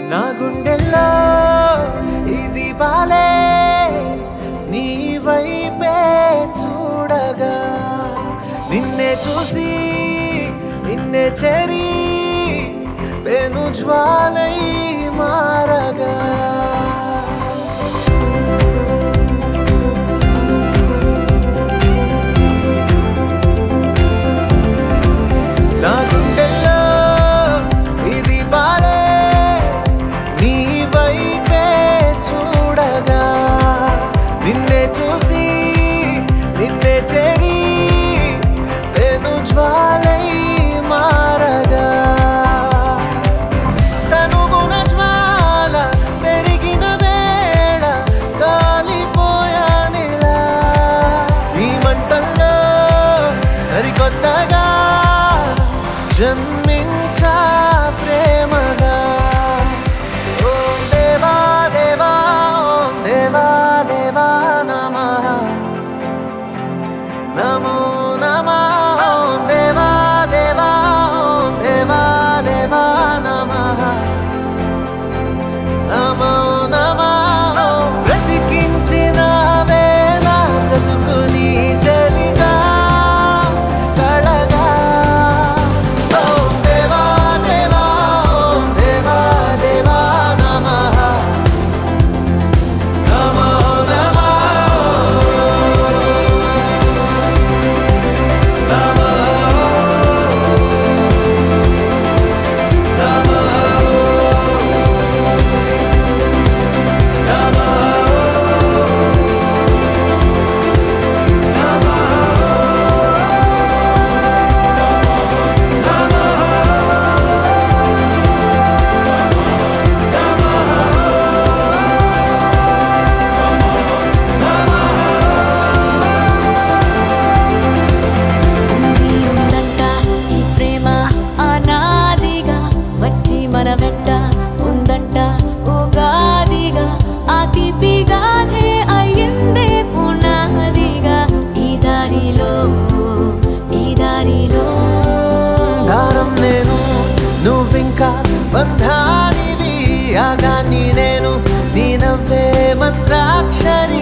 నా గుండెల్లో ఇది బాలే నీ వైపే చూడగా నిన్నే చూసి నిన్నే చేరి పెను జ్వాలై మారగా నా గుండెల్లో ఇది బాలే నీ వైపే చూడగా నిన్నే చూసి నిన్నే చేరి పెను జ్వాలై మారగా తనుగుణ జ్వాల పెరిగిన వేళ కాలిపోయానిలా ఈ మంటల్లో సరికొత్తగా జన్మించా ప్రేమగా ఓం దేవా దేవా ఓం దేవా దేవా నమః నమో నమః ఓం దేవా దేవా ఓం దేవా దేవా నమః నమో నమః బ్రతికించిన వేళ బ్రతుకుని చెలిగా కళగా ఓం దేవా దేవా ఓం దేవా దేవా నమః నమో నమః ఉంది ఉందంట ఈ ప్రేమ అనాదిగా వచ్చి మన వెంట ఉందంట ఉగాదిగా ఆ తీపిగానే అయ్యిందే పునాదిగా ఈ దారిలో దారం నేను నువ్వింకా బంధానివి ఆగాన్ని నేను నీ నవ్వే మంత్రాక్షరి